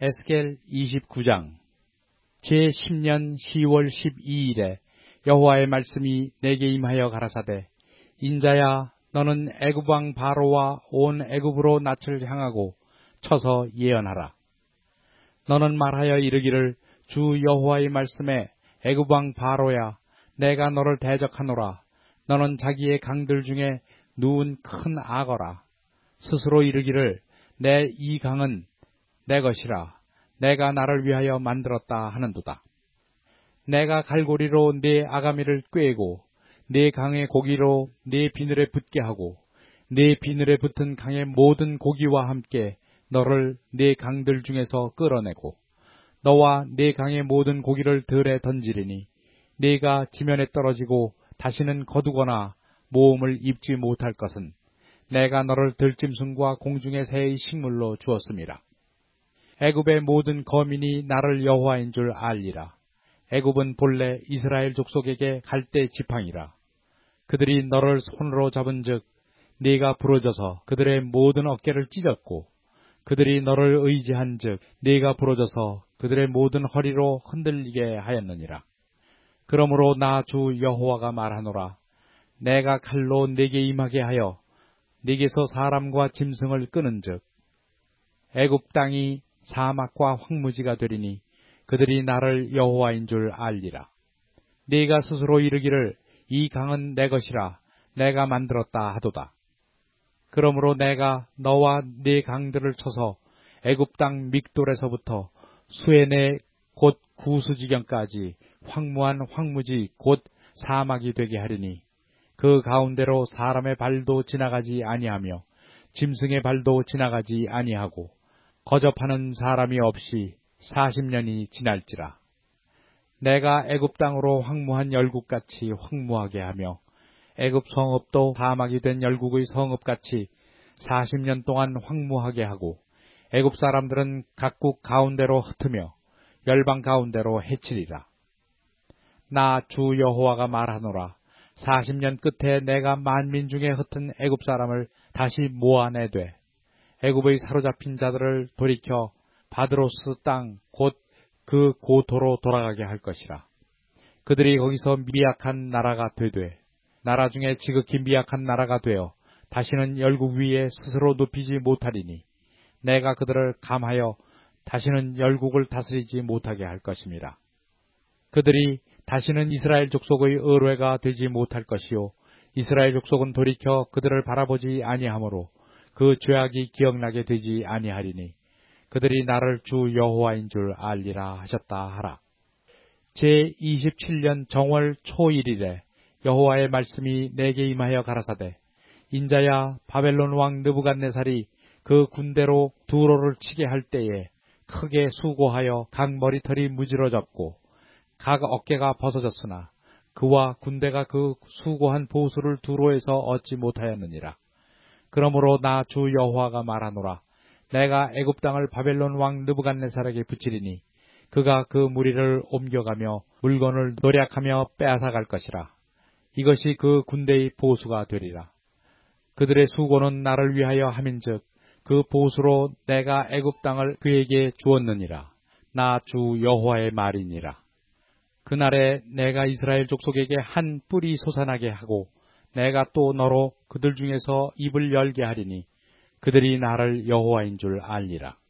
에스겔 29장. 제10년 10월 12일에 여호와의 말씀이 내게 임하여 가라사대, 인자야, 너는 애굽 왕 바로와 온 애굽으로 낯을 향하고 쳐서 예언하라. 너는 말하여 이르기를, 주 여호와의 말씀에 애굽 왕 바로야, 내가 너를 대적하노라. 너는 자기의 강들 중에 누운 큰 악어라. 스스로 이르기를, 내 이 강은 내 것이라. 내가 나를 위하여 만들었다 하는도다. 내가 갈고리로 네 아가미를 꿰고 네 강의 고기로 네 비늘에 붙게 하고 네 비늘에 붙은 강의 모든 고기와 함께 너를 네 강들 중에서 끌어내고 너와 네 강의 모든 고기를 들에 던지리니 네가 지면에 떨어지고 다시는 거두거나 모험을 입지 못할 것은 내가 너를 들짐승과 공중의 새의 식물로 주었음이라. 애굽의 모든 거민이 나를 여호와인 줄 알리라. 애굽은 본래 이스라엘 족속에게 갈대 지팡이라. 그들이 너를 손으로 잡은즉 네가 부러져서 그들의 모든 어깨를 찢었고, 그들이 너를 의지한즉 네가 부러져서 그들의 모든 허리로 흔들리게 하였느니라. 그러므로 나 주 여호와가 말하노라. 내가 칼로 네게 임하게 하여 네게서 사람과 짐승을 끄는즉 애굽 땅이 사막과 황무지가 되리니 그들이 나를 여호와인 줄 알리라. 네가 스스로 이르기를, 이 강은 내 것이라. 내가 만들었다 하도다. 그러므로 내가 너와 네 강들을 쳐서 애굽 땅 믹돌에서부터 수에네 곧 구스지경까지 황무한 황무지 곧 사막이 되게 하리니 그 가운데로 사람의 발도 지나가지 아니하며 짐승의 발도 지나가지 아니하고 거접하는 사람이 없이 40년이 지날지라. 내가 애굽 땅으로 황무한 열국같이 황무하게 하며 애굽 성읍도 사막이 된 열국의 성읍같이 40년 동안 황무하게 하고 애굽 사람들은 각국 가운데로 흩으며 열방 가운데로 해치리라. 나 주 여호와가 말하노라. 40년 끝에 내가 만민 중에 흩은 애굽 사람을 다시 모아내되 애굽의 사로잡힌 자들을 돌이켜 바드로스 땅 곧 그 고토로 돌아가게 할 것이라. 그들이 거기서 미약한 나라가 되되 나라 중에 지극히 미약한 나라가 되어 다시는 열국 위에 스스로 눕히지 못하리니 내가 그들을 감하여 다시는 열국을 다스리지 못하게 할 것입니다. 그들이 다시는 이스라엘 족속의 의뢰가 되지 못할 것이요 이스라엘 족속은 돌이켜 그들을 바라보지 아니하므로 그 죄악이 기억나게 되지 아니하리니 그들이 나를 주 여호와인 줄 알리라 하셨다 하라. 제27년 정월 초1일에 여호와의 말씀이 내게 임하여 가라사대, 인자야, 바벨론 왕 느부갓네살이 그 군대로 두로를 치게 할 때에 크게 수고하여 각 머리털이 무지러졌고 각 어깨가 벗어졌으나 그와 군대가 그 수고한 보수를 두로에서 얻지 못하였느니라. 그러므로 나 주 여호와가 말하노라. 내가 애굽 땅을 바벨론 왕 느부갓네살에게 붙이리니 그가 그 무리를 옮겨가며 물건을 노략하며 빼앗아갈 것이라. 이것이 그 군대의 보수가 되리라. 그들의 수고는 나를 위하여 함인즉 그 보수로 내가 애굽 땅을 그에게 주었느니라. 나 주 여호와의 말이니라. 그날에 내가 이스라엘 족속에게 한 뿔이 솟아나게 하고 내가 또 너로 그들 중에서 입을 열게 하리니 그들이 나를 여호와인 줄 알리라.